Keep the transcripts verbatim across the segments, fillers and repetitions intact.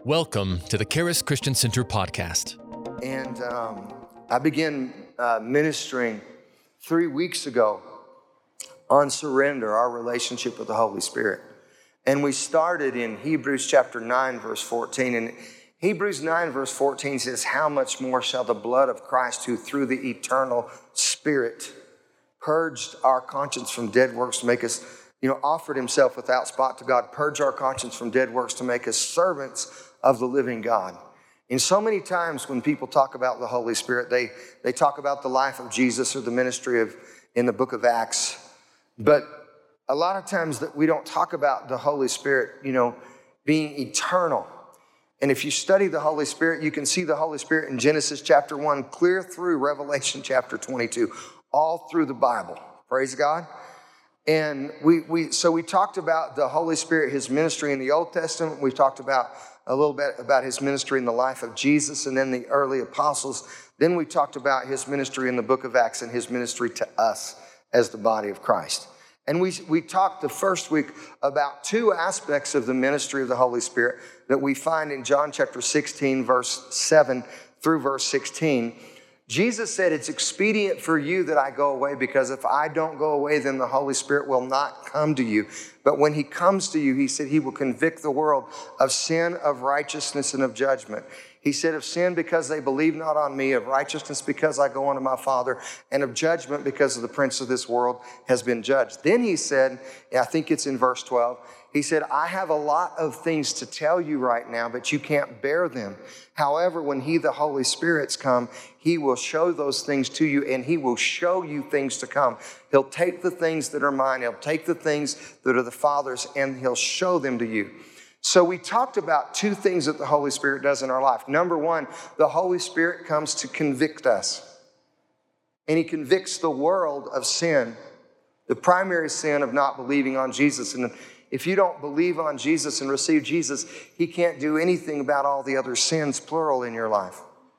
Welcome to the Charis Christian Center podcast. And um, I began uh, ministering three weeks ago on surrender, our relationship with the Holy Spirit. And we started in Hebrews chapter nine, verse fourteen. And Hebrews nine, verse fourteen says, "How much more shall the blood of Christ, who through the eternal Spirit purged our conscience from dead works to make us, you know, offered himself without spot to God, purge our conscience from dead works to make us servants of the living God." And so many times when people talk about the Holy Spirit, they, they talk about the life of Jesus or the ministry of in the book of Acts. But a lot of times that we don't talk about the Holy Spirit, you know, being eternal. And if you study the Holy Spirit, you can see the Holy Spirit in Genesis chapter one, clear through Revelation chapter twenty-two, all through the Bible. Praise God. And we we so we talked about the Holy Spirit, his ministry in the Old Testament. We talked about a little bit about his ministry in the life of Jesus and then the early apostles. Then we talked about his ministry in the book of Acts and his ministry to us as the body of Christ. And we we talked the first week about two aspects of the ministry of the Holy Spirit that we find in John chapter sixteen, verse seven through verse sixteen. Jesus said, "It's expedient for you that I go away, because if I don't go away, then the Holy Spirit will not come to you. But when he comes to you," he said, "he will convict the world of sin, of righteousness, and of judgment." He said, "Of sin because they believe not on me, of righteousness because I go unto my Father, and of judgment because of the prince of this world has been judged." Then he said, I think it's in verse twelve, he said, "I have a lot of things to tell you right now, but you can't bear them. However, when he, the Holy Spirit's come, he will show those things to you, and he will show you things to come. He'll take the things that are mine, he'll take the things that are the Father's, and he'll show them to you." So we talked about two things that the Holy Spirit does in our life. Number one, the Holy Spirit comes to convict us. And he convicts the world of sin, the primary sin of not believing on Jesus. And if you don't believe on Jesus and receive Jesus, he can't do anything about all the other sins, plural, in your life.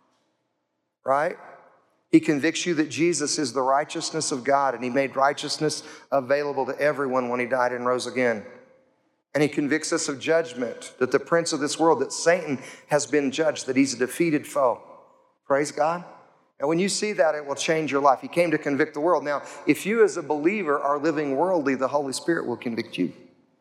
Right? He convicts you that Jesus is the righteousness of God, and he made righteousness available to everyone when he died and rose again. And he convicts us of judgment, that the prince of this world, that Satan has been judged, that he's a defeated foe. Praise God. And when you see that, it will change your life. He came to convict the world. Now, if you as a believer are living worldly, the Holy Spirit will convict you.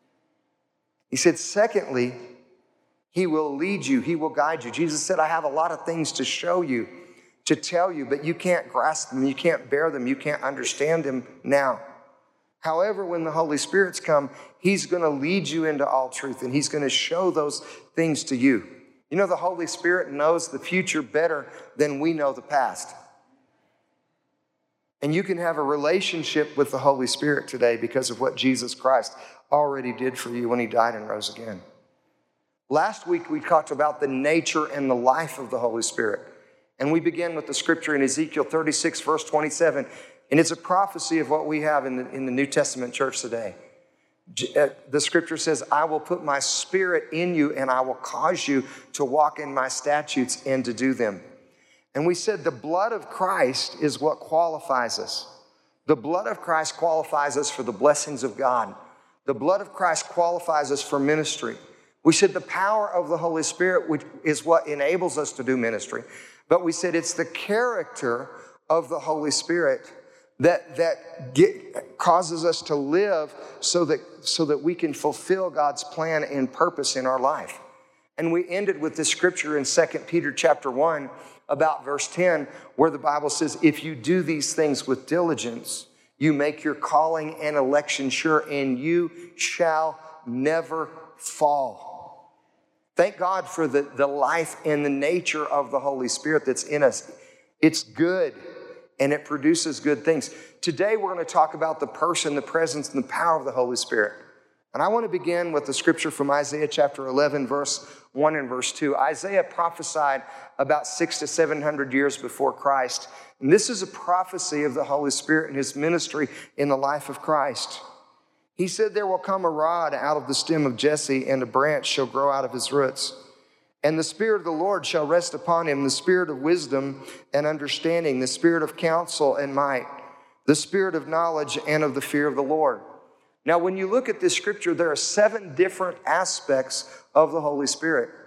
He said, secondly, he will lead you. He will guide you. Jesus said, "I have a lot of things to show you, to tell you, but you can't grasp them. You can't bear them. You can't understand them now. However, when the Holy Spirit's come, he's going to lead you into all truth, and he's going to show those things to you." You know, the Holy Spirit knows the future better than we know the past. And you can have a relationship with the Holy Spirit today because of what Jesus Christ already did for you when he died and rose again. Last week, we talked about the nature and the life of the Holy Spirit. And we began with the scripture in Ezekiel thirty-six, verse twenty-seven. And it's a prophecy of what we have in the, in the New Testament church today. The scripture says, "I will put my spirit in you, and I will cause you to walk in my statutes and to do them." And we said the blood of Christ is what qualifies us. The blood of Christ qualifies us for the blessings of God. The blood of Christ qualifies us for ministry. We said the power of the Holy Spirit, which is what enables us to do ministry. But we said it's the character of the Holy Spirit that that get, causes us to live so that so that we can fulfill God's plan and purpose in our life. And we ended with this scripture in Second Peter chapter one, about verse ten, where the Bible says, "If you do these things with diligence, you make your calling and election sure, and you shall never fall." Thank God for the, the life and the nature of the Holy Spirit that's in us. It's good. And it produces good things. Today, we're going to talk about the person, the presence, and the power of the Holy Spirit. And I want to begin with the scripture from Isaiah chapter eleven, verse one and verse two. Isaiah prophesied about six to seven hundred years before Christ. And this is a prophecy of the Holy Spirit and his ministry in the life of Christ. He said, "There will come a rod out of the stem of Jesse, and a branch shall grow out of his roots. And the Spirit of the Lord shall rest upon him, the Spirit of wisdom and understanding, the Spirit of counsel and might, the Spirit of knowledge and of the fear of the Lord." Now, when you look at this scripture, there are seven different aspects of the Holy Spirit.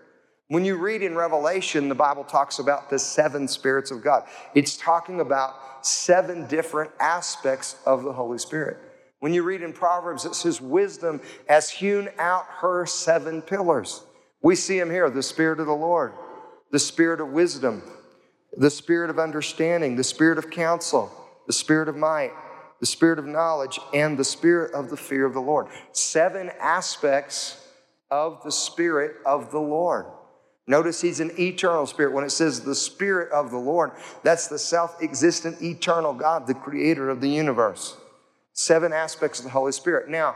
When you read in Revelation, the Bible talks about the seven spirits of God. It's talking about seven different aspects of the Holy Spirit. When you read in Proverbs, it says wisdom has hewn out her seven pillars. We see them here, the Spirit of the Lord, the Spirit of wisdom, the Spirit of understanding, the Spirit of counsel, the Spirit of might, the Spirit of knowledge, and the Spirit of the fear of the Lord. Seven aspects of the Spirit of the Lord. Notice he's an eternal spirit. When it says the Spirit of the Lord, that's the self-existent eternal God, the creator of the universe. Seven aspects of the Holy Spirit. Now,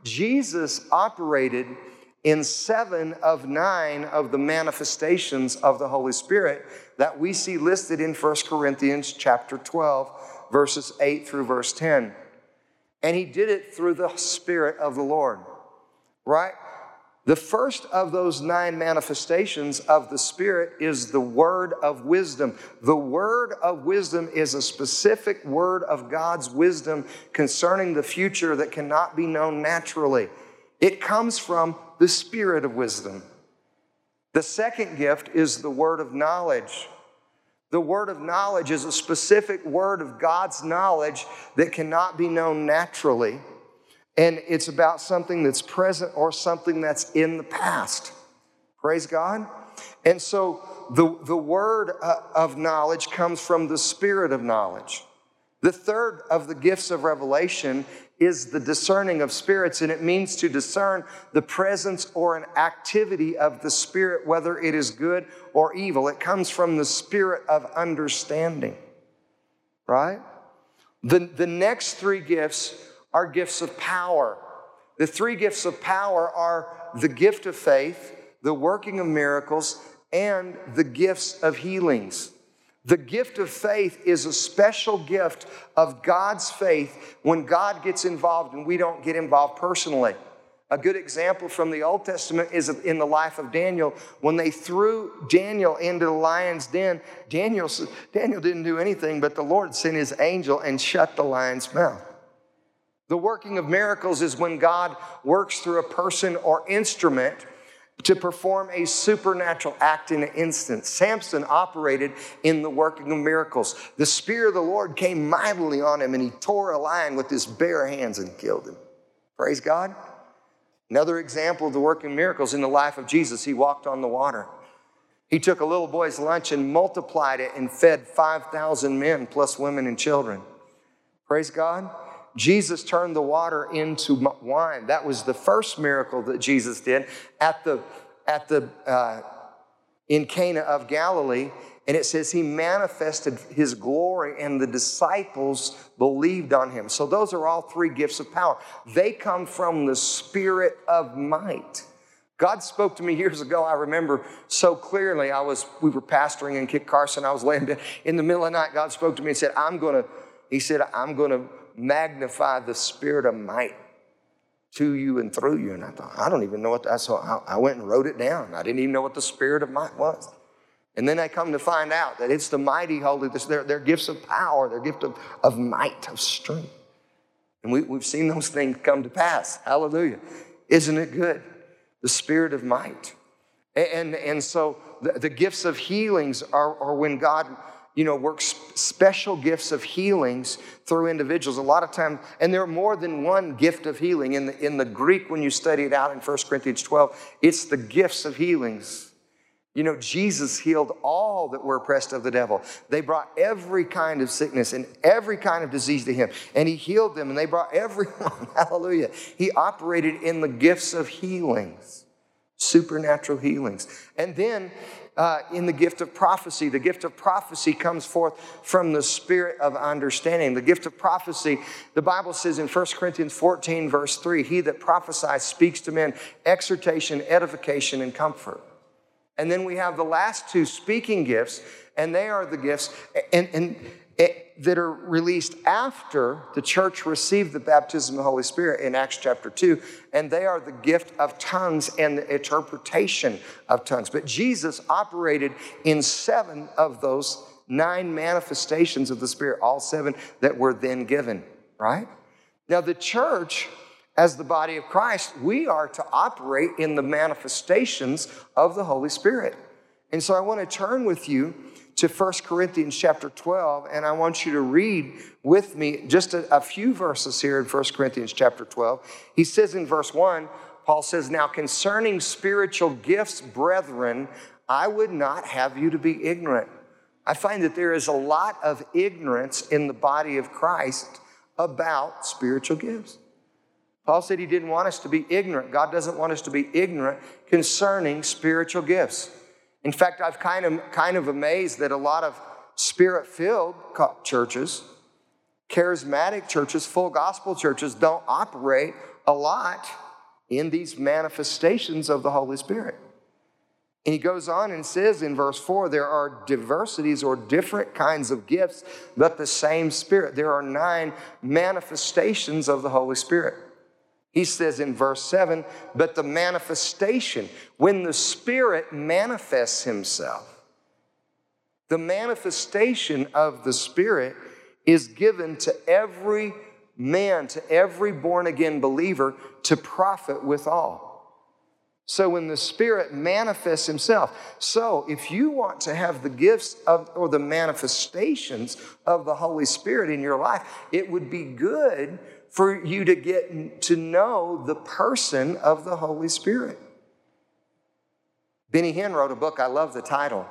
Jesus operated in seven of nine of the manifestations of the Holy Spirit that we see listed in First Corinthians chapter twelve, verses eight through verse ten. And he did it through the Spirit of the Lord, right? The first of those nine manifestations of the Spirit is the word of wisdom. The word of wisdom is a specific word of God's wisdom concerning the future that cannot be known naturally. It comes from the Spirit of wisdom. The second gift is the word of knowledge. The word of knowledge is a specific word of God's knowledge that cannot be known naturally. And it's about something that's present or something that's in the past. Praise God. And so the, the word of knowledge comes from the Spirit of knowledge. The third of the gifts of revelation is the discerning of spirits, and it means to discern the presence or an activity of the Spirit, whether it is good or evil. It comes from the Spirit of understanding, right? The, the next three gifts are gifts of power. The three gifts of power are the gift of faith, the working of miracles, and the gifts of healings. The gift of faith is a special gift of God's faith when God gets involved and we don't get involved personally. A good example from the Old Testament is in the life of Daniel. When they threw Daniel into the lion's den, Daniel, Daniel didn't do anything, but the Lord sent his angel and shut the lion's mouth. The working of miracles is when God works through a person or instrument to perform a supernatural act in an instant. Samson operated in the working of miracles. The Spirit of the Lord came mightily on him and he tore a lion with his bare hands and killed him. Praise God. Another example of the working of miracles in the life of Jesus, he walked on the water. He took a little boy's lunch and multiplied it and fed five thousand men plus women and children. Praise God. Jesus turned the water into wine. That was the first miracle that Jesus did at the, at the, uh, in Cana of Galilee. And it says he manifested his glory and the disciples believed on him. So those are all three gifts of power. They come from the Spirit of might. God spoke to me years ago. I remember so clearly. I was, we were pastoring in Kit Carson. I was laying down in the middle of the night. God spoke to me and said, I'm going to, he said, I'm going to magnify the Spirit of might to you and through you. And I thought, I don't even know what that is. So I went and wrote it down. I didn't even know what the Spirit of might was. And then I come to find out that it's the mighty holy, they're, they're gifts of power, they're gifts of, of might, of strength. And we, we've seen those things come to pass. Hallelujah. Isn't it good? The Spirit of might. And, and, and so the, the gifts of healings are, are when God, you know, works special gifts of healings through individuals. A lot of times, and there are more than one gift of healing. In the, in the Greek, when you study it out in First Corinthians twelve, it's the gifts of healings. You know, Jesus healed all that were oppressed of the devil. They brought every kind of sickness and every kind of disease to him. And he healed them, and they brought everyone. Hallelujah. He operated in the gifts of healings, supernatural healings. And then, Uh, in the gift of prophecy. The gift of prophecy comes forth from the Spirit of understanding. The gift of prophecy, the Bible says in First Corinthians fourteen, verse three, he that prophesies speaks to men exhortation, edification, and comfort. And then we have the last two speaking gifts, and they are the gifts and, and, and that are released after the church received the baptism of the Holy Spirit in Acts chapter two, and they are the gift of tongues and the interpretation of tongues. But Jesus operated in seven of those nine manifestations of the Spirit, all seven that were then given, right? Now the church as the body of Christ, we are to operate in the manifestations of the Holy Spirit. And so I want to turn with you to First Corinthians chapter twelve, and I want you to read with me just a, a few verses here in First Corinthians chapter twelve. He says in verse one, Paul says, "Now concerning spiritual gifts, brethren, I would not have you to be ignorant." I find that there is a lot of ignorance in the body of Christ about spiritual gifts. Paul said he didn't want us to be ignorant. God doesn't want us to be ignorant concerning spiritual gifts. In fact, I've kind of, kind of amazed that a lot of spirit-filled churches, charismatic churches, full gospel churches don't operate a lot in these manifestations of the Holy Spirit. And he goes on and says in verse four, there are diversities or different kinds of gifts, but the same Spirit. There are nine manifestations of the Holy Spirit. He says in verse seven, but the manifestation, when the Spirit manifests himself, the manifestation of the Spirit is given to every man, to every born-again believer to profit withal. So when the Spirit manifests himself, so if you want to have the gifts of, or the manifestations of the Holy Spirit in your life, it would be good for you to get to know the person of the Holy Spirit. Benny Hinn wrote a book, I love the title.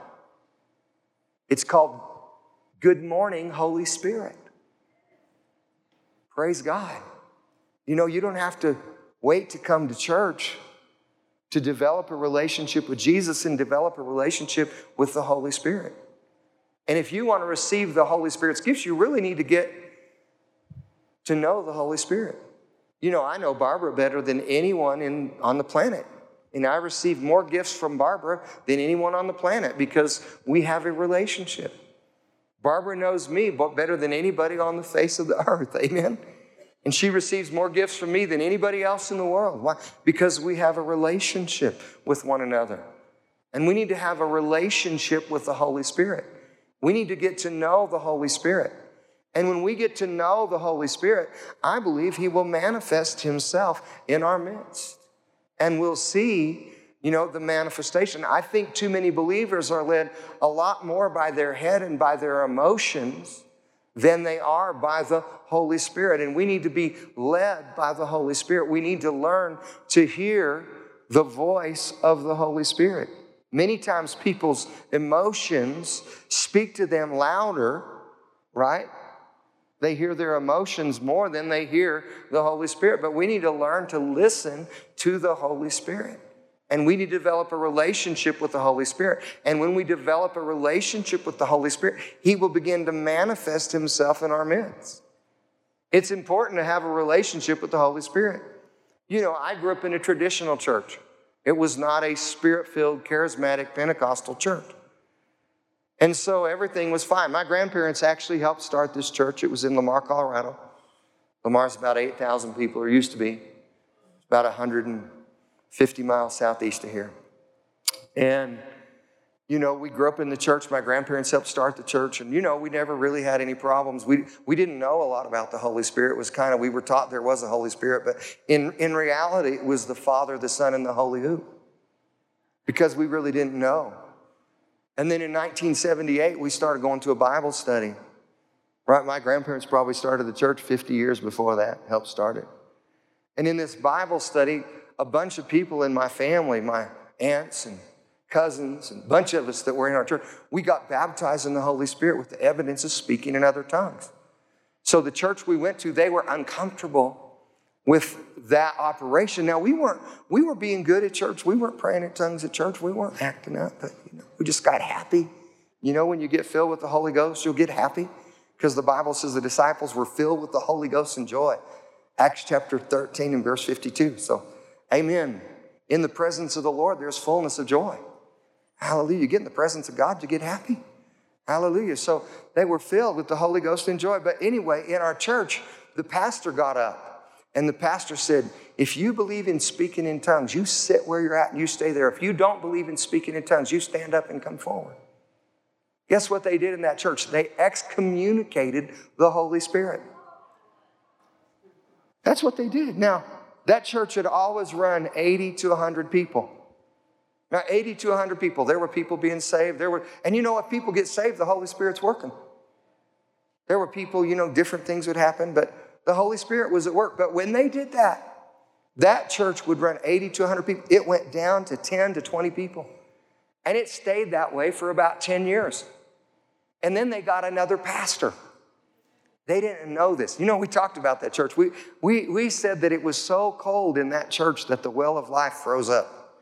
It's called Good Morning, Holy Spirit. Praise God. You know, you don't have to wait to come to church to develop a relationship with Jesus and develop a relationship with the Holy Spirit. And if you want to receive the Holy Spirit's gifts, you really need to get to know the Holy Spirit. You know, I know Barbara better than anyone in, on the planet. And I receive more gifts from Barbara than anyone on the planet because we have a relationship. Barbara knows me better than anybody on the face of the earth. Amen? And she receives more gifts from me than anybody else in the world. Why? Because we have a relationship with one another. And we need to have a relationship with the Holy Spirit. We need to get to know the Holy Spirit. And when we get to know the Holy Spirit, I believe he will manifest himself in our midst. And we'll see, you know, the manifestation. I think too many believers are led a lot more by their head and by their emotions than they are by the Holy Spirit. And we need to be led by the Holy Spirit. We need to learn to hear the voice of the Holy Spirit. Many times people's emotions speak to them louder, right? They hear their emotions more than they hear the Holy Spirit. But we need to learn to listen to the Holy Spirit. And we need to develop a relationship with the Holy Spirit. And when we develop a relationship with the Holy Spirit, he will begin to manifest himself in our midst. It's important to have a relationship with the Holy Spirit. You know, I grew up in a traditional church. It was not a spirit-filled, charismatic, Pentecostal church. And so everything was fine. My grandparents actually helped start this church. It was in Lamar, Colorado. Lamar's about eight thousand people, or used to be. It's about one hundred fifty miles southeast of here. And, you know, we grew up in the church. My grandparents helped start the church. And, you know, we never really had any problems. We we didn't know a lot about the Holy Spirit. It was kind of, we were taught there was a Holy Spirit. But in, in reality, it was the Father, the Son, and the Holy Who. Because we really didn't know. And then in nineteen seventy-eight, we started going to a Bible study. Right? My grandparents probably started the church fifty years before that, helped start it. And in this Bible study, a bunch of people in my family, my aunts and cousins, and a bunch of us that were in our church, we got baptized in the Holy Spirit with the evidence of speaking in other tongues. So the church we went to, they were uncomfortable with that operation. Now, we weren't, we were being good at church. We weren't praying in tongues at church. We weren't acting up, but you know, we just got happy. You know, when you get filled with the Holy Ghost, you'll get happy because the Bible says the disciples were filled with the Holy Ghost and joy. Acts chapter thirteen and verse fifty-two. So, amen. In the presence of the Lord, there's fullness of joy. Hallelujah. You get in the presence of God, you get happy. Hallelujah. So they were filled with the Holy Ghost and joy. But anyway, in our church, the pastor got up. And the pastor said, if you believe in speaking in tongues, you sit where you're at and you stay there. If you don't believe in speaking in tongues, you stand up and come forward. Guess what they did in that church? They excommunicated the Holy Spirit. That's what they did. Now, that church had always run eighty to one hundred people. Now, eighty to one hundred people, there were people being saved. There were, and you know, if people get saved, the Holy Spirit's working. There were people, you know, different things would happen, but the Holy Spirit was at work. But when they did that, that church would run eighty to one hundred people. It went down to ten to twenty people. And it stayed that way for about ten years. And then they got another pastor. They didn't know this. You know, we talked about that church. We, we, we said that it was so cold in that church that the well of life froze up.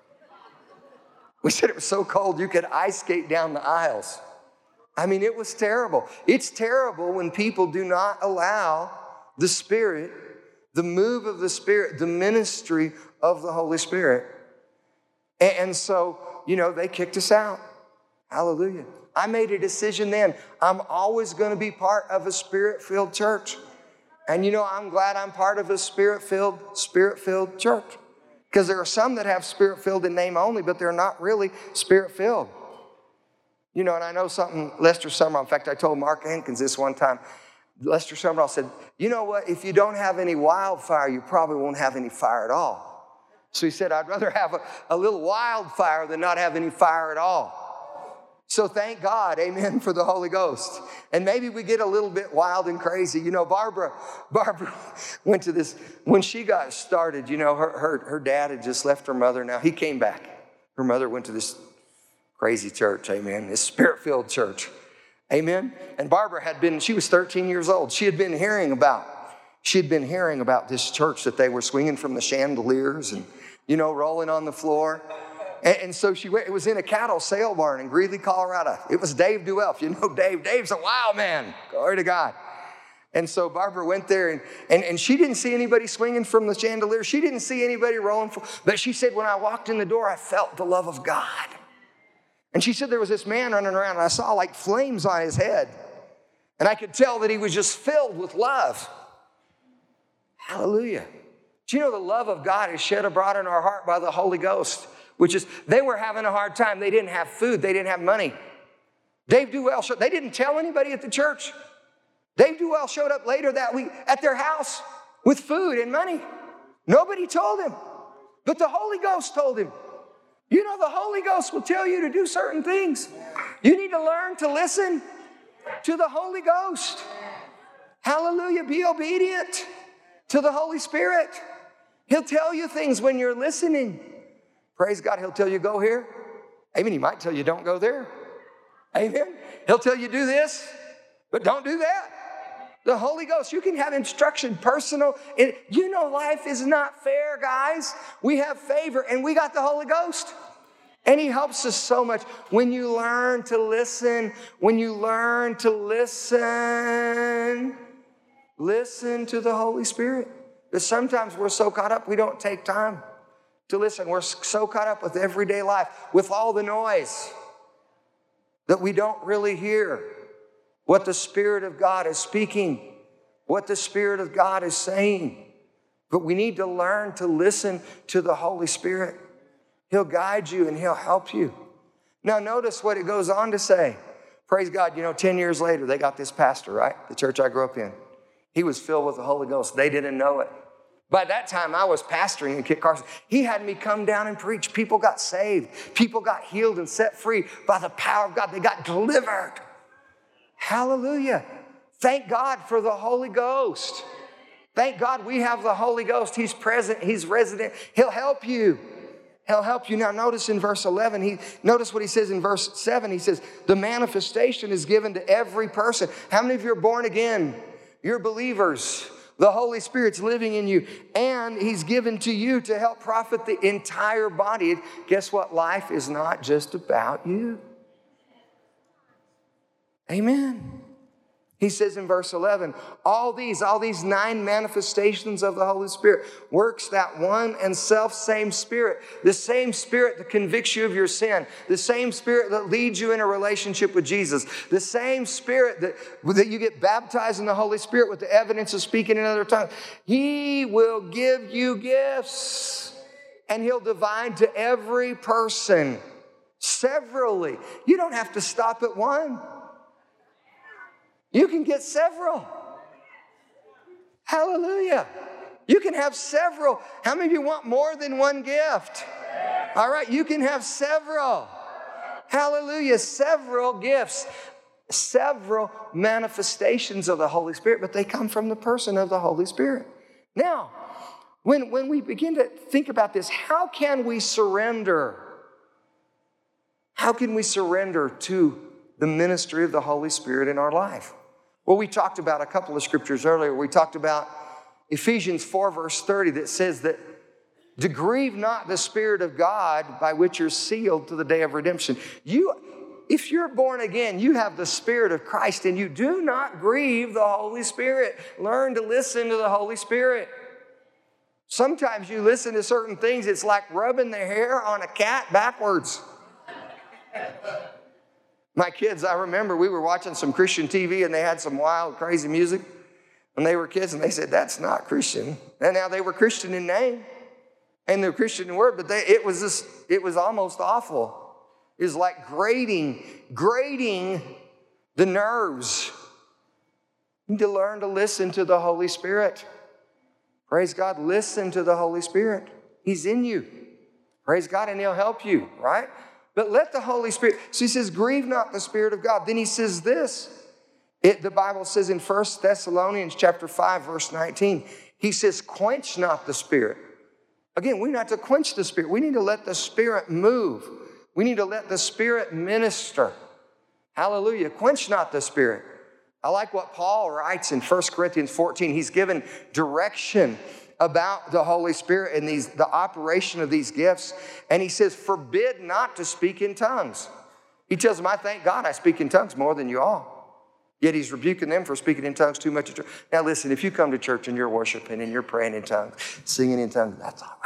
We said it was so cold you could ice skate down the aisles. I mean, it was terrible. It's terrible when people do not allow the Spirit, the move of the Spirit, the ministry of the Holy Spirit. And, and so, you know, they kicked us out. Hallelujah. I made a decision then. I'm always going to be part of a Spirit-filled church. And you know, I'm glad I'm part of a Spirit-filled, Spirit-filled church. Because there are some that have Spirit-filled in name only, but they're not really Spirit-filled. You know, and I know something, Lester Summerall, in fact, I told Mark Hankins this one time. Lester Summerall said, you know what, if you don't have any wildfire, you probably won't have any fire at all. So he said, I'd rather have a, a little wildfire than not have any fire at all. So thank God, amen, for the Holy Ghost. And maybe we get a little bit wild and crazy. You know, Barbara, Barbara went to this, when she got started, you know, her, her, her dad had just left her mother. Now, he came back. Her mother went to this crazy church, amen, this Spirit-filled church, amen. And Barbara had been, she was thirteen years old. She had been hearing about, she had been hearing about this church that they were swinging from the chandeliers and, you know, rolling on the floor. And, and so she went, it was in a cattle sale barn in Greeley, Colorado. It was Dave Duelf. You know Dave. Dave's a wild man. Glory to God. And so Barbara went there, and, and, and she didn't see anybody swinging from the chandelier. She didn't see anybody rolling. From, but she said, when I walked in the door, I felt the love of God. And she said there was this man running around, and I saw like flames on his head. And I could tell that he was just filled with love. Hallelujah. Do you know the love of God is shed abroad in our heart by the Holy Ghost? Which is, they were having a hard time. They didn't have food. They didn't have money. Dave Duell showed, they didn't tell anybody at the church. Dave Duell showed up later that week at their house with food and money. Nobody told him. But the Holy Ghost told him. You know, the Holy Ghost will tell you to do certain things. You need to learn to listen to the Holy Ghost. Hallelujah. Be obedient to the Holy Spirit. He'll tell you things when you're listening. Praise God. He'll tell you go here. Amen. He might tell you don't go there. Amen. He'll tell you do this, but don't do that. The Holy Ghost, you can have instruction, personal. You know life is not fair, guys. We have favor, and we got the Holy Ghost. And He helps us so much. When you learn to listen, when you learn to listen, listen to the Holy Spirit. Because sometimes we're so caught up, we don't take time to listen. We're so caught up with everyday life, with all the noise, that we don't really hear what the Spirit of God is speaking, what the Spirit of God is saying. But we need to learn to listen to the Holy Spirit. He'll guide you and He'll help you. Now notice what it goes on to say. Praise God, you know, ten years later, they got this pastor, right? The church I grew up in. He was filled with the Holy Ghost. They didn't know it. By that time, I was pastoring in Kit Carson. He had me come down and preach. People got saved. People got healed and set free by the power of God. They got delivered. Hallelujah. Thank God for the Holy Ghost. Thank God we have the Holy Ghost. He's present. He's resident. He'll help you. He'll help you. Now notice in verse eleven, he, notice what he says in verse seven. He says, the manifestation is given to every person. How many of you are born again? You're believers. The Holy Spirit's living in you, and He's given to you to help profit the entire body. Guess what? Life is not just about you. Amen. He says in verse eleven, all these, all these nine manifestations of the Holy Spirit works that one and self-same Spirit, the same Spirit that convicts you of your sin, the same Spirit that leads you in a relationship with Jesus, the same Spirit that, that you get baptized in the Holy Spirit with the evidence of speaking in other tongues. He will give you gifts, and He'll divide to every person severally. You don't have to stop at one. You can get several. Hallelujah. You can have several. How many of you want more than one gift? All right, you can have several. Hallelujah, several gifts, several manifestations of the Holy Spirit, but they come from the person of the Holy Spirit. Now, when, when we begin to think about this, how can we surrender? How can we surrender to the ministry of the Holy Spirit in our life? Well, we talked about a couple of scriptures earlier. We talked about Ephesians four, verse thirty, that says that, to grieve not the Spirit of God by which you're sealed to the day of redemption. You, if you're born again, you have the Spirit of Christ, and you do not grieve the Holy Spirit. Learn to listen to the Holy Spirit. Sometimes you listen to certain things, it's like rubbing the hair on a cat backwards. My kids, I remember we were watching some Christian T V, and they had some wild, crazy music when they were kids, and they said, that's not Christian. And now they were Christian in name. And they're Christian in word, but they, it was just, it was almost awful. It was like grating, grating the nerves. You need to learn to listen to the Holy Spirit. Praise God, listen to the Holy Spirit. He's in you. Praise God, and He'll help you, right? But let the Holy Spirit, so He says, grieve not the Spirit of God. Then He says this, it, the Bible says in First Thessalonians chapter five, verse nineteen, He says, quench not the Spirit. Again, we're not to quench the Spirit. We need to let the Spirit move. We need to let the Spirit minister. Hallelujah. Quench not the Spirit. I like what Paul writes in First Corinthians fourteen. He's given direction about the Holy Spirit and these, the operation of these gifts. And he says, forbid not to speak in tongues. He tells them, I thank God I speak in tongues more than you all. Yet he's rebuking them for speaking in tongues too much at church. Now listen, if you come to church and you're worshiping and you're praying in tongues, singing in tongues, that's all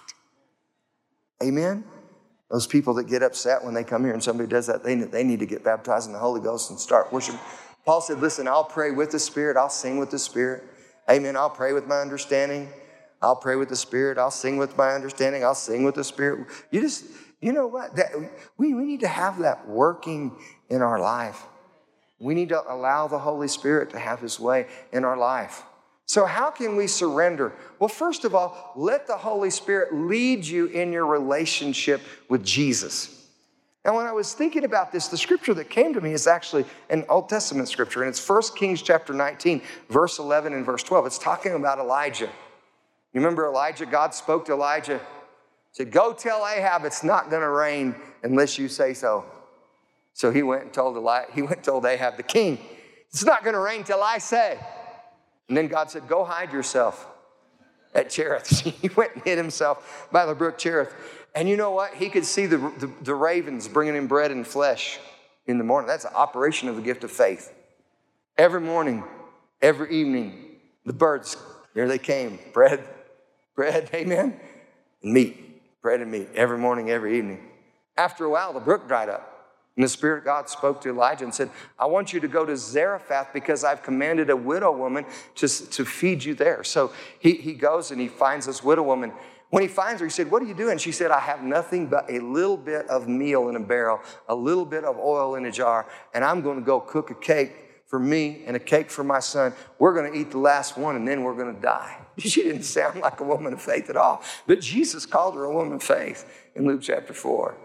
right. Amen? Those people that get upset when they come here and somebody does that, they, they need to get baptized in the Holy Ghost and start worshiping. Paul said, listen, I'll pray with the Spirit. I'll sing with the Spirit. Amen. I'll pray with my understanding. I'll pray with the Spirit. I'll sing with my understanding. I'll sing with the Spirit. You just, you know what? That, we, we need to have that working in our life. We need to allow the Holy Spirit to have His way in our life. So how can we surrender? Well, first of all, let the Holy Spirit lead you in your relationship with Jesus. And when I was thinking about this, the scripture that came to me is actually an Old Testament scripture, and it's First Kings chapter nineteen, verse eleven and verse twelve. It's talking about Elijah. You remember Elijah? God spoke to Elijah, said, go tell Ahab it's not going to rain unless you say so. So he went and told Eli- he went and told Ahab, the king, it's not going to rain till I say. And then God said, go hide yourself at Cherith. He went and hid himself by the brook Cherith. And you know what? He could see the, the, the ravens bringing him bread and flesh in the morning. That's an operation of the gift of faith. Every morning, every evening, the birds, here they came. Bread, bread, amen, and meat. Bread and meat, every morning, every evening. After a while, the brook dried up. And the Spirit of God spoke to Elijah and said, I want you to go to Zarephath because I've commanded a widow woman to, to feed you there. So he, he goes and he finds this widow woman. When he finds her, he said, what are you doing? She said, I have nothing but a little bit of meal in a barrel, a little bit of oil in a jar, and I'm going to go cook a cake for me and a cake for my son. We're going to eat the last one, and then we're going to die. She didn't sound like a woman of faith at all. But Jesus called her a woman of faith in Luke chapter four.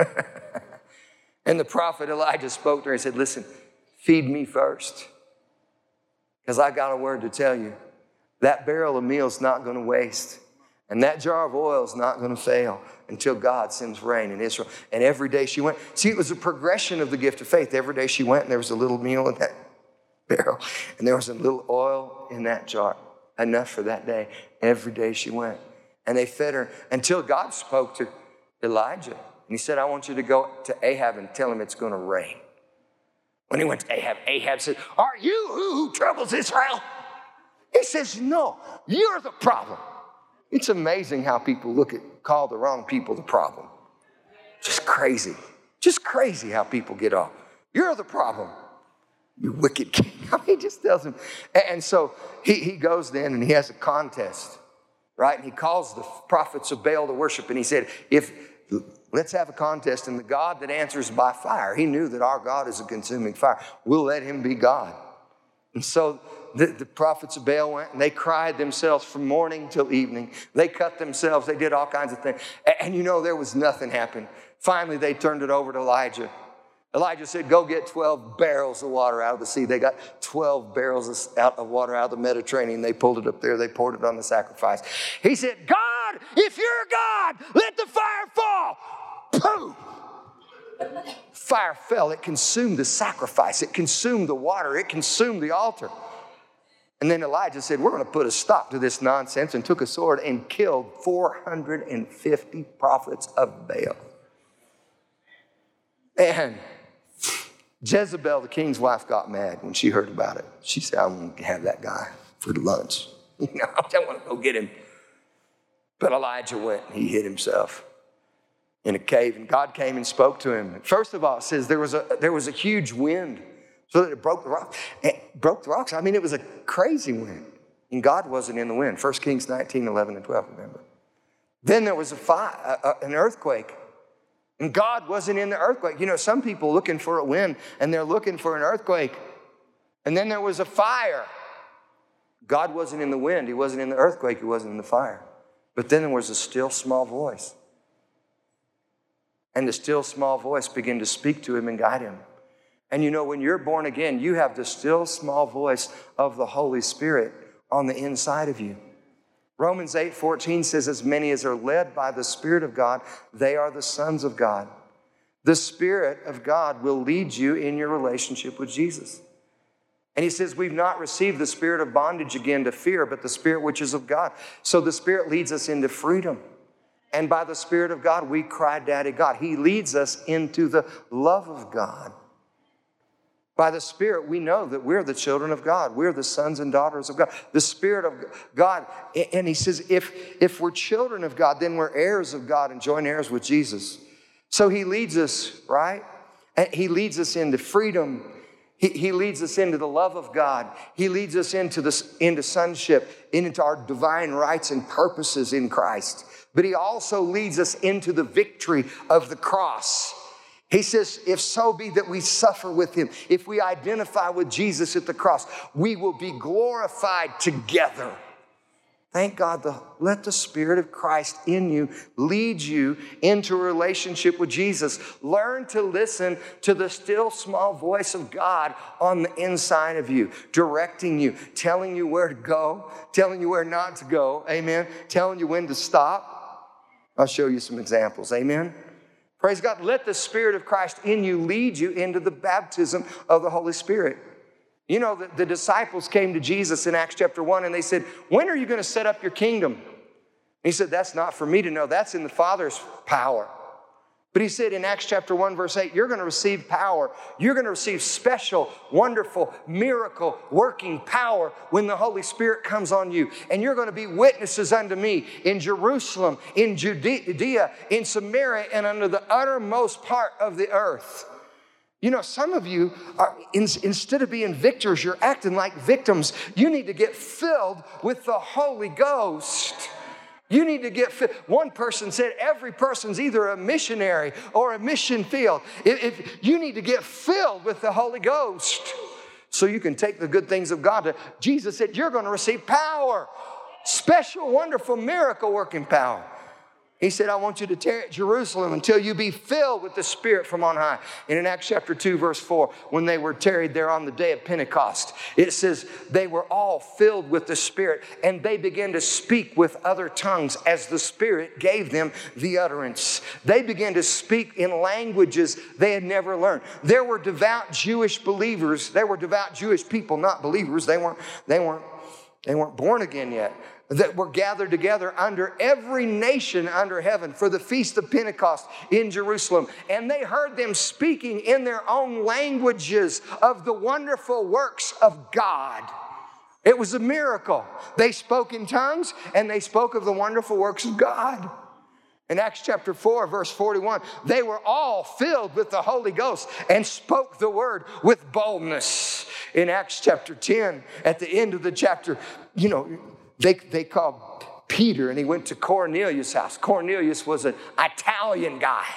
And the prophet Elijah spoke to her and said, listen, feed me first, because I got a word to tell you. That barrel of meal is not going to waste, and that jar of oil is not going to fail until God sends rain in Israel. And every day she went. See, it was a progression of the gift of faith. Every day she went, and there was a little meal in that barrel, and there was a little oil in that jar, enough for that day. Every day she went. And they fed her until God spoke to Elijah. And he said, I want you to go to Ahab and tell him it's going to rain. When he went to Ahab, Ahab said, are you who, who troubles Israel? He says, no, you're the problem. It's amazing how people look at, call the wrong people the problem. Just crazy. Just crazy how people get off. You're the problem, you wicked king. I mean, he just tells him. And so he, he goes then and he has a contest, right? And he calls the prophets of Baal to worship. And he said, if let's have a contest, and the God that answers by fire, he knew that our God is a consuming fire. We'll let him be God. And so the, the prophets of Baal went and they cried themselves from morning till evening. They cut themselves. They did all kinds of things. And, and you know, there was nothing happened. Finally, they turned it over to Elijah. Elijah said, go get twelve barrels of water out of the sea. They got twelve barrels of, out of water out of the Mediterranean. They pulled it up there. They poured it on the sacrifice. He said, God, if you're God, let the fire fall. Boom. Fire fell. It consumed the sacrifice. It consumed the water. It consumed the altar. And then Elijah said, we're going to put a stop to this nonsense, and took a sword and killed four hundred fifty prophets of Baal. And Jezebel, the king's wife, got mad when she heard about it. She said, I'm going to have that guy for lunch. You know, I don't want to go get him. But Elijah went and he hid himself in a cave, and God came and spoke to him. First of all, it says there was a, there was a huge wind, so that it broke the rocks. It broke the rocks. I mean, it was a crazy wind. And God wasn't in the wind. First Kings nineteen, eleven, and twelve, remember. Then there was a fire, a, an earthquake. And God wasn't in the earthquake. You know, some people looking for a wind, and they're looking for an earthquake. And then there was a fire. God wasn't in the wind. He wasn't in the earthquake. He wasn't in the fire. But then there was a still small voice. And the still small voice began to speak to him and guide him. And you know, when you're born again, you have the still small voice of the Holy Spirit on the inside of you. Romans eight fourteen says, as many as are led by the Spirit of God, they are the sons of God. The Spirit of God will lead you in your relationship with Jesus. And he says, we've not received the spirit of bondage again to fear, but the Spirit which is of God. So the Spirit leads us into freedom. And by the Spirit of God, we cry, Daddy God. He leads us into the love of God. By the Spirit, we know that we're the children of God. We're the sons and daughters of God. The Spirit of God. And he says, if, if we're children of God, then we're heirs of God and joint heirs with Jesus. So he leads us, right? And he leads us into freedom. He, he leads us into the love of God. He leads us into, this, into sonship, into our divine rights and purposes in Christ. But he also leads us into the victory of the cross. He says, if so be that we suffer with him, if we identify with Jesus at the cross, we will be glorified together. Thank God, the, let the Spirit of Christ in you lead you into a relationship with Jesus. Learn to listen to the still small voice of God on the inside of you, directing you, telling you where to go, telling you where not to go, amen, telling you when to stop. I'll show you some examples, amen. Praise God. Let the Spirit of Christ in you lead you into the baptism of the Holy Spirit. You know, the, the disciples came to Jesus in Acts chapter one, and they said, when are you going to set up your kingdom? And he said, that's not for me to know. That's in the Father's power. But he said in Acts chapter one, verse eight, you're going to receive power. You're going to receive special, wonderful, miracle working power when the Holy Spirit comes on you. And you're going to be witnesses unto me in Jerusalem, in Judea, in Samaria, and under the uttermost part of the earth. You know, some of you, are, in, instead of being victors, you're acting like victims. You need to get filled with the Holy Ghost. You need to get filled. One person said every person's either a missionary or a mission field. If, if you need to get filled with the Holy Ghost so you can take the good things of God. Jesus said you're going to receive power, special, wonderful, miracle working power. He said, I want you to tarry at Jerusalem until you be filled with the Spirit from on high. And in Acts chapter two, verse four, when they were tarried there on the day of Pentecost, it says they were all filled with the Spirit, and they began to speak with other tongues as the Spirit gave them the utterance. They began to speak in languages they had never learned. There were devout Jewish believers. There were devout Jewish people, not believers. They weren't, they weren't, they weren't born again yet. That were gathered together under every nation under heaven for the Feast of Pentecost in Jerusalem. And they heard them speaking in their own languages of the wonderful works of God. It was a miracle. They spoke in tongues and they spoke of the wonderful works of God. In Acts chapter four, verse forty-one, they were all filled with the Holy Ghost and spoke the word with boldness. In Acts chapter ten, at the end of the chapter, you know, They, they called Peter, and he went to Cornelius' house. Cornelius was an Italian guy.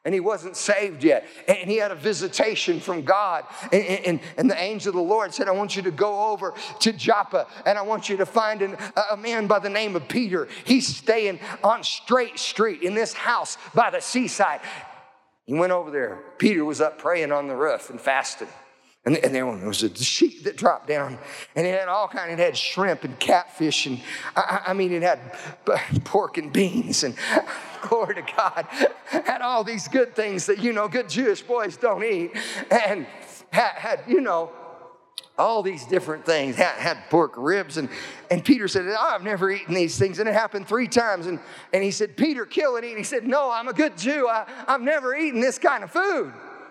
And he wasn't saved yet. And he had a visitation from God. And, and, and the angel of the Lord said, I want you to go over to Joppa, and I want you to find an, a man by the name of Peter. He's staying on Straight Street in this house by the seaside. He went over there. Peter was up praying on the roof and fasting. And, and there was a sheet that dropped down, and it had all kinds. It had shrimp and catfish, and I, I mean, it had pork and beans, and glory to God, had all these good things that, you know, good Jewish boys don't eat, and had, had you know, all these different things. Had, had pork ribs, and, and Peter said, oh, I've never eaten these things, and it happened three times, and, and he said, Peter, kill and eat. And he said, no, I'm a good Jew. I, I've never eaten this kind of food.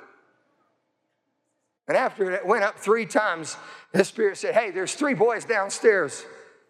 And after it went up three times, the Spirit said, hey, there's three boys downstairs.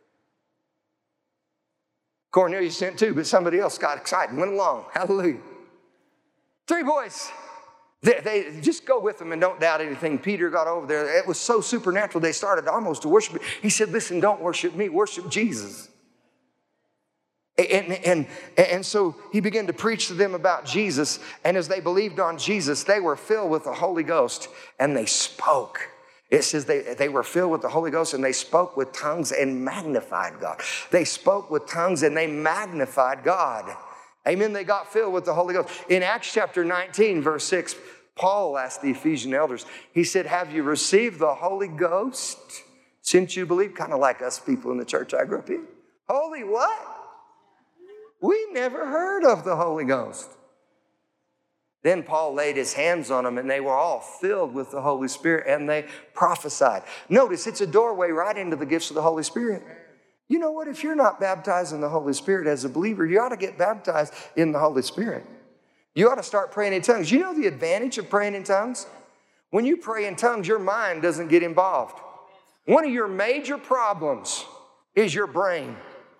Cornelius sent two, but somebody else got excited and went along. Hallelujah. Three boys. They, they just go with them and don't doubt anything. Peter got over there. It was so supernatural, they started almost to worship. He said, listen, don't worship me, worship Jesus. And, and, and so he began to preach to them about Jesus. And as they believed on Jesus, they were filled with the Holy Ghost and they spoke. It says they, they were filled with the Holy Ghost and they spoke with tongues and magnified God. They spoke with tongues and they magnified God. Amen. They got filled with the Holy Ghost. In Acts chapter nineteen, verse six, Paul asked the Ephesian elders, he said, have you received the Holy Ghost since you believe? Kind of like us people in the church I grew up in. Holy what? We never heard of the Holy Ghost. Then Paul laid his hands on them, and they were all filled with the Holy Spirit, and they prophesied. Notice, it's a doorway right into the gifts of the Holy Spirit. You know what? If you're not baptized in the Holy Spirit as a believer, you ought to get baptized in the Holy Spirit. You ought to start praying in tongues. You know the advantage of praying in tongues? When you pray in tongues, your mind doesn't get involved. One of your major problems is your brain.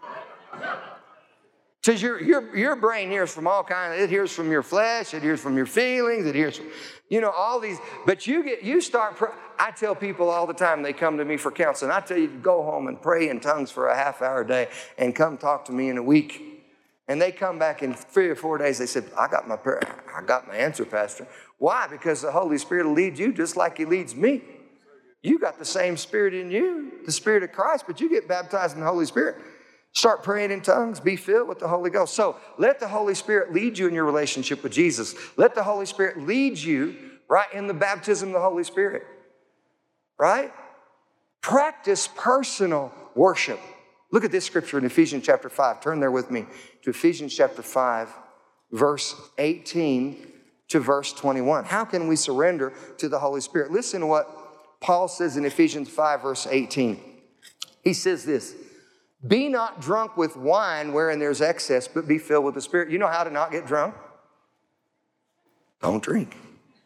Because your, your, your brain hears from all kinds. It hears from your flesh. It hears from your feelings. It hears from, you know, all these. But you get, you start, I tell people all the time, they come to me for counseling. I tell you to go home and pray in tongues for a half hour a day and come talk to me in a week. And they come back in three or four days. They said, I got my prayer. I got my answer, Pastor. Why? Because the Holy Spirit will lead you just like he leads me. You got the same Spirit in you, the Spirit of Christ, but you get baptized in the Holy Spirit. Start praying in tongues. Be filled with the Holy Ghost. So let the Holy Spirit lead you in your relationship with Jesus. Let the Holy Spirit lead you right in the baptism of the Holy Spirit. Right? Practice personal worship. Look at this scripture in Ephesians chapter five. Turn there with me to Ephesians chapter five, verse eighteen to verse twenty-one. How can we surrender to the Holy Spirit? Listen to what Paul says in Ephesians five, verse eighteen. He says this. Be not drunk with wine wherein there's excess, but be filled with the Spirit. You know how to not get drunk? Don't drink.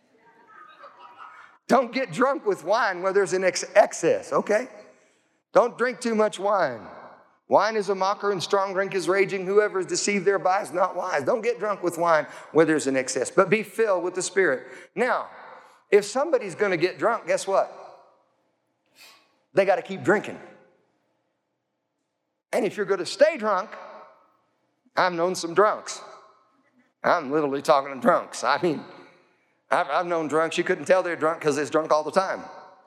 Don't get drunk with wine where there's an ex- excess, okay? Don't drink too much wine. Wine is a mocker and strong drink is raging. Whoever is deceived thereby is not wise. Don't get drunk with wine where there's an excess, but be filled with the Spirit. Now, if somebody's going to get drunk, guess what? They got to keep drinking. And if you're going to stay drunk, I've known some drunks. I'm literally talking to drunks. I mean, I've, I've known drunks, you couldn't tell they're drunk because they're drunk all the time.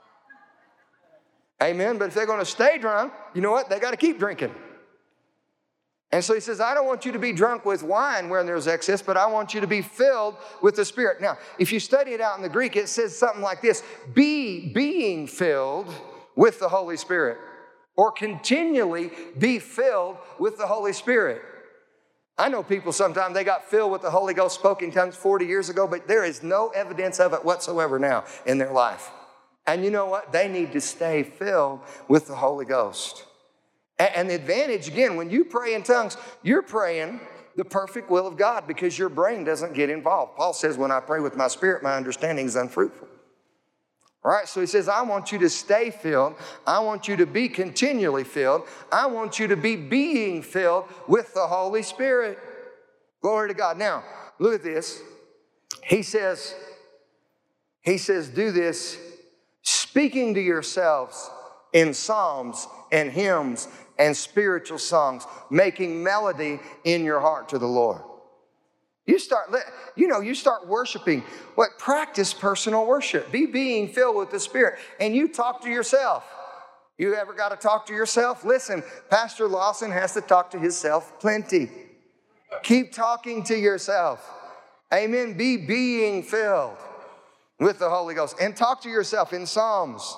Amen. But if they're going to stay drunk, you know what? They got to keep drinking. And so he says, I don't want you to be drunk with wine where there's excess, but I want you to be filled with the Spirit. Now, if you study it out in the Greek, it says something like this. Be being filled with the Holy Spirit. Or continually be filled with the Holy Spirit. I know people sometimes, they got filled with the Holy Ghost, spoke in tongues forty years ago, but there is no evidence of it whatsoever now in their life. And you know what? They need to stay filled with the Holy Ghost. And the advantage, again, when you pray in tongues, you're praying the perfect will of God because your brain doesn't get involved. Paul says, when I pray with my spirit, my understanding is unfruitful. All right, so he says, I want you to stay filled. I want you to be continually filled. I want you to be being filled with the Holy Spirit. Glory to God. Now, look at this. He says, he says, do this, speaking to yourselves in psalms and hymns and spiritual songs, making melody in your heart to the Lord. You start, you know, you start worshiping. What? Practice personal worship. Be being filled with the Spirit. And you talk to yourself. You ever got to talk to yourself? Listen, Pastor Lawson has to talk to himself plenty. Keep talking to yourself. Amen. Be being filled with the Holy Ghost. And talk to yourself in Psalms,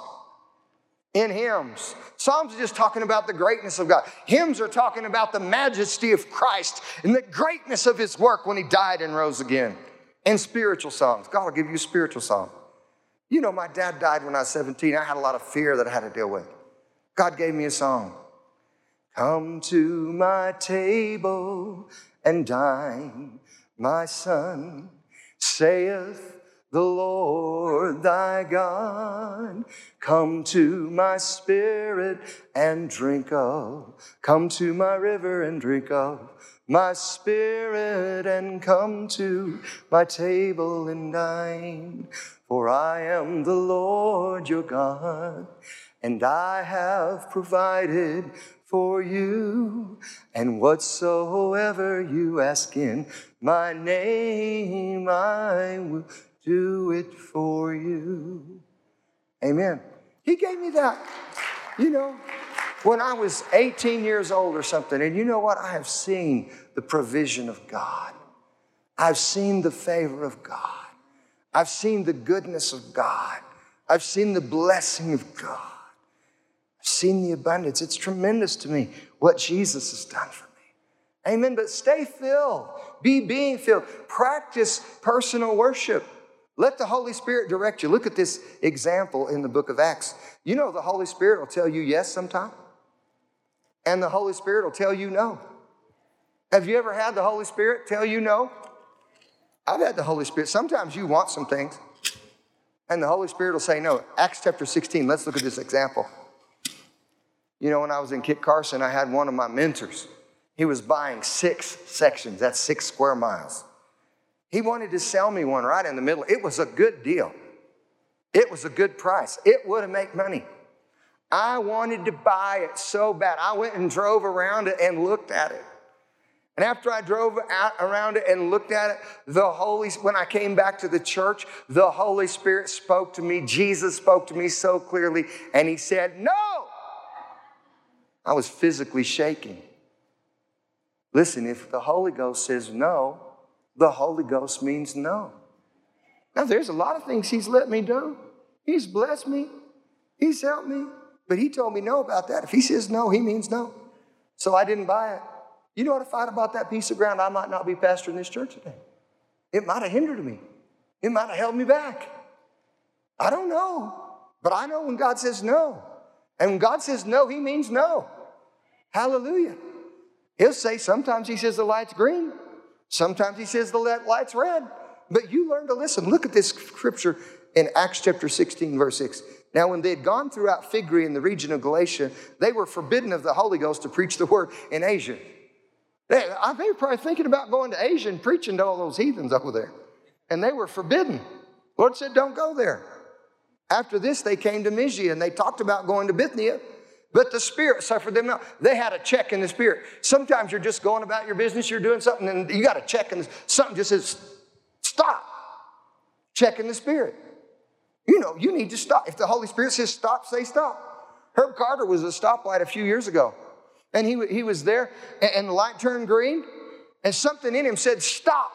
in hymns. Psalms are just talking about the greatness of God. Hymns are talking about the majesty of Christ and the greatness of his work when he died and rose again. And spiritual songs. God will give you a spiritual song. You know, my dad died when I was seventeen. I had a lot of fear that I had to deal with. God gave me a song. Come to my table and dine, my son, saith the Lord thy God. Come to my spirit and drink of. Come to my river and drink of my spirit, and come to my table and dine. For I am the Lord your God, and I have provided for you, and whatsoever you ask in my name, I will do it for you. Amen. He gave me that, you know, when I was eighteen years old or something. And you know what? I have seen the provision of God. I've seen the favor of God. I've seen the goodness of God. I've seen the blessing of God. I've seen the abundance. It's tremendous to me what Jesus has done for me. Amen. But stay filled. Be being filled. Practice personal worship. Let the Holy Spirit direct you. Look at this example in the book of Acts. You know the Holy Spirit will tell you yes sometime, and the Holy Spirit will tell you no. Have you ever had the Holy Spirit tell you no? I've had the Holy Spirit. Sometimes you want some things, and the Holy Spirit will say no. Acts chapter sixteen, let's look at this example. You know, when I was in Kit Carson, I had one of my mentors. He was buying six sections. That's six square miles. He wanted to sell me one right in the middle. It was a good deal. It was a good price. It would have made money. I wanted to buy it so bad. I went and drove around it and looked at it. And after I drove out around it and looked at it, the Holy, when I came back to the church, the Holy Spirit spoke to me. Jesus spoke to me so clearly, and he said, no. I was physically shaking. Listen, if the Holy Ghost says no, the Holy Ghost means no. Now, there's a lot of things he's let me do. He's blessed me. He's helped me. But he told me no about that. If he says no, he means no. So I didn't buy it. You know what? If I'd bought that piece of ground, I might not be pastoring this church today. It might have hindered me. It might have held me back. I don't know. But I know when God says no. And when God says no, he means no. Hallelujah. He'll say, sometimes he says the light's green. Sometimes he says the light's red. But you learn to listen. Look at this scripture in Acts chapter sixteen, verse six. Now, when they had gone throughout Phrygia in the region of Galatia, they were forbidden of the Holy Ghost to preach the word in Asia. They, I think they were probably thinking about going to Asia and preaching to all those heathens over there. And they were forbidden. The Lord said, don't go there. After this, they came to Mysia, and they talked about going to Bithynia. But the Spirit suffered them not. They had a check in the Spirit. Sometimes you're just going about your business, you're doing something, and you got a check, and something just says, stop. Check in the Spirit. You know, you need to stop. If the Holy Spirit says stop, say stop. Herb Carter was at a stoplight a few years ago, and he, he was there, and the light turned green, and something in him said, stop.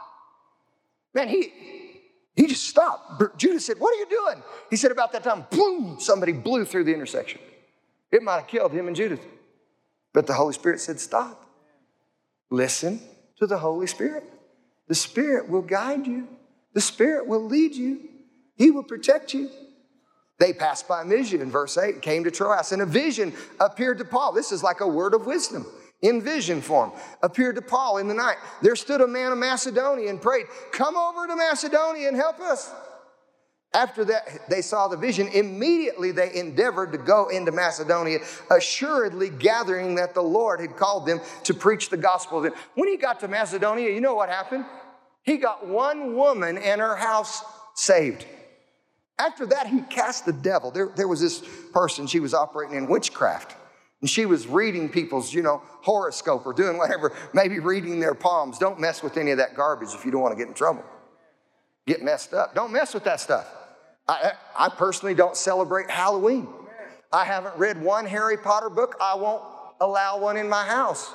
Man, he, he just stopped. Judas said, what are you doing? He said, about that time, boom, somebody blew through the intersection. It might have killed him and Judas. But the Holy Spirit said, stop. Listen to the Holy Spirit. The Spirit will guide you. The Spirit will lead you. He will protect you. They passed by Mysia in verse eight and came to Troas. And a vision appeared to Paul. This is like a word of wisdom in vision form. Appeared to Paul in the night. There stood a man of Macedonia and prayed, come over to Macedonia and help us. After that, they saw the vision. Immediately they endeavored to go into Macedonia, assuredly gathering that the Lord had called them to preach the gospel. When he got to Macedonia, you know what happened? He got one woman and her house saved. After that, he cast the devil. There, there was this person, she was operating in witchcraft. And she was reading people's, you know, horoscope or doing whatever, maybe reading their palms. Don't mess with any of that garbage if you don't want to get in trouble. Get messed up. Don't mess with that stuff. I, I personally don't celebrate Halloween. I haven't read one Harry Potter book. I won't allow one in my house.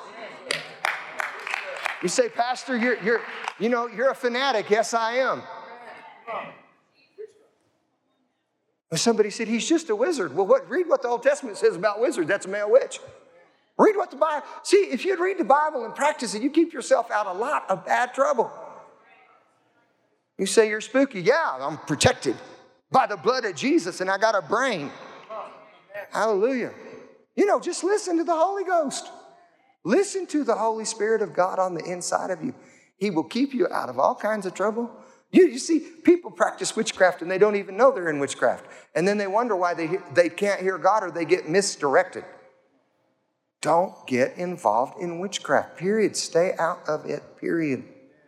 You say, Pastor, you're, you're, you know, you're a fanatic. Yes, I am. Somebody said, he's just a wizard. Well, what, read what the Old Testament says about wizards. That's a male witch. Read what the Bible, see, if you'd read the Bible and practice it, you keep yourself out of a lot of bad trouble. You say you're spooky. Yeah, I'm protected by the blood of Jesus and I got a brain. Hallelujah. You know, just listen to the Holy Ghost. Listen to the Holy Spirit of God on the inside of you. He will keep you out of all kinds of trouble. You, you see, people practice witchcraft and they don't even know they're in witchcraft. And then they wonder why they, they can't hear God or they get misdirected. Don't get involved in witchcraft, period. Stay out of it, period.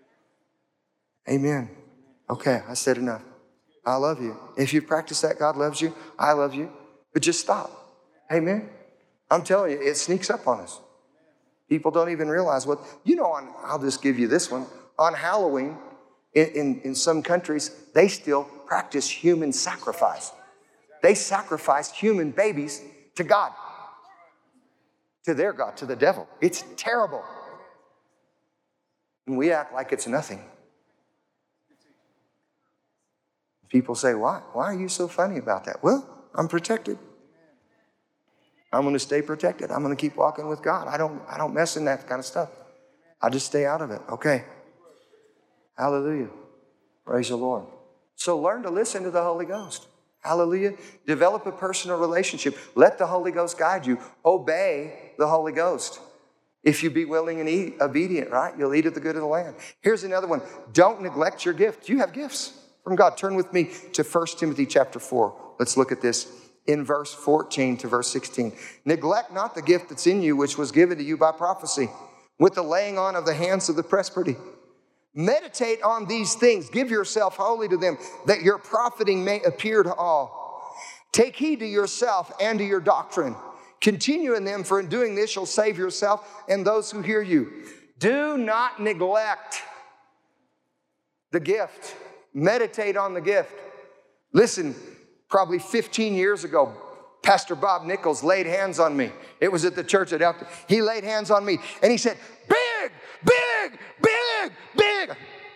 Amen. Okay, I said enough. I love you. If you practice that, God loves you. I love you. But just stop. Amen. I'm telling you, it sneaks up on us. People don't even realize what, you know, on, I'll just give you this one. On Halloween, in, in, in some countries, they still practice human sacrifice. They sacrifice human babies to God. To their God, to the devil. It's terrible. And we act like it's nothing. People say, why? Why are you so funny about that? Well, I'm protected. I'm going to stay protected. I'm going to keep walking with God. I don't, I don't mess in that kind of stuff. I just stay out of it. Okay. Hallelujah. Praise the Lord. So learn to listen to the Holy Ghost. Hallelujah. Develop a personal relationship. Let the Holy Ghost guide you. Obey the Holy Ghost. If you be willing and eat, obedient, right? You'll eat of the good of the land. Here's another one. Don't neglect your gift. You have gifts from God. Turn with me to First Timothy chapter four. Let's look at this in verse fourteen to verse sixteen. Neglect not the gift that's in you, which was given to you by prophecy, with the laying on of the hands of the presbytery. Meditate on these things. Give yourself wholly to them, that your profiting may appear to all. Take heed to yourself and to your doctrine. Continue in them, for in doing this you'll save yourself and those who hear you. Do not neglect the gift. Meditate on the gift. Listen, probably fifteen years ago, Pastor Bob Nichols laid hands on me. It was at the church at Elkton. He laid hands on me and he said, big, big, big, big.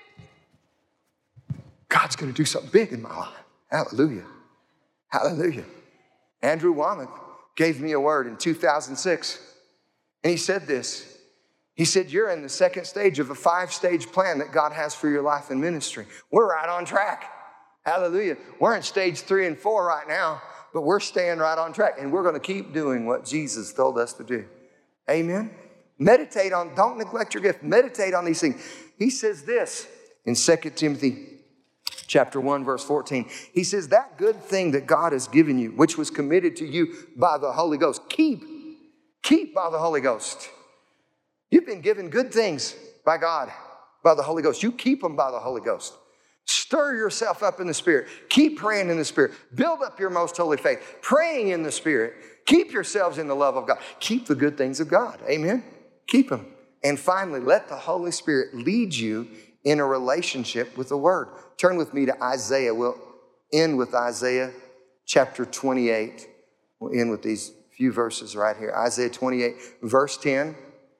God's going to do something big in my life. Hallelujah. Hallelujah. Andrew Womack gave me a word in two thousand six. And he said this. He said, you're in the second stage of a five-stage plan that God has for your life and ministry. We're right on track. Hallelujah. We're in stage three and four right now, but we're staying right on track. And we're going to keep doing what Jesus told us to do. Amen. Meditate on, don't neglect your gift. Meditate on these things. He says this in Second Timothy chapter one, verse fourteen. He says, that good thing that God has given you, which was committed to you by the Holy Ghost, keep, keep by the Holy Ghost. You've been given good things by God, by the Holy Ghost. You keep them by the Holy Ghost. Stir yourself up in the Spirit. Keep praying in the Spirit. Build up your most holy faith. Praying in the Spirit. Keep yourselves in the love of God. Keep the good things of God. Amen. Keep them. And finally, let the Holy Spirit lead you in a relationship with the Word. Turn with me to Isaiah. We'll end with Isaiah chapter twenty-eight. We'll end with these few verses right here. Isaiah twenty-eight, verse ten.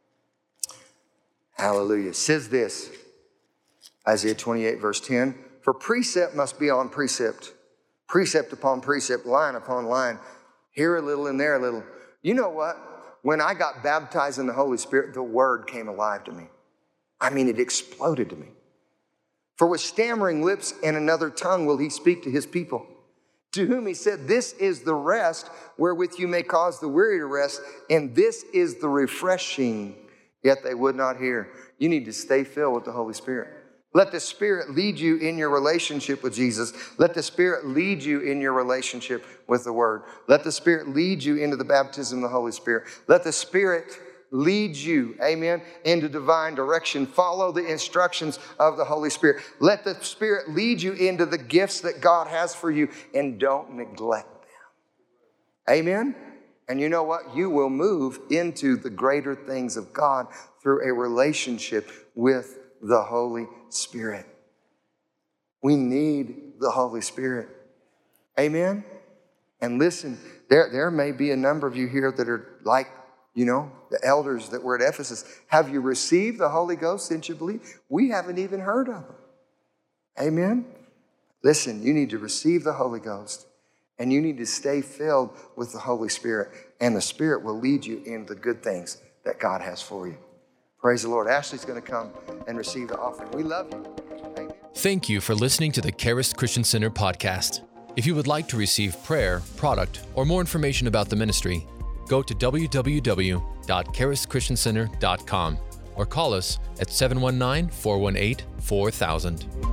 Hallelujah. It says this, Isaiah twenty-eight, verse ten. For precept must be on precept, precept upon precept, line upon line, here a little and there a little. You know what? When I got baptized in the Holy Spirit, the Word came alive to me. I mean, it exploded to me. For with stammering lips and another tongue will he speak to his people, to whom he said, this is the rest wherewith you may cause the weary to rest, and this is the refreshing. Yet they would not hear. You need to stay filled with the Holy Spirit. Let the Spirit lead you in your relationship with Jesus. Let the Spirit lead you in your relationship with the Word. Let the Spirit lead you into the baptism of the Holy Spirit. Let the Spirit lead you, amen, into divine direction. Follow the instructions of the Holy Spirit. Let the Spirit lead you into the gifts that God has for you, and don't neglect them. Amen? And you know what? You will move into the greater things of God through a relationship with the Holy Spirit. We need the Holy Spirit. Amen? And listen, there, there may be a number of you here that are like, you know, the elders that were at Ephesus. Have you received the Holy Ghost since you believe? We haven't even heard of him. Amen? Listen, you need to receive the Holy Ghost. And you need to stay filled with the Holy Spirit. And the Spirit will lead you in the good things that God has for you. Praise the Lord. Ashley's going to come and receive the offering. We love you. Amen. Thank you for listening to the Charis Christian Center podcast. If you would like to receive prayer, product, or more information about the ministry, go to w w w dot charis christian center dot com or call us at seven one nine, four one eight, four thousand.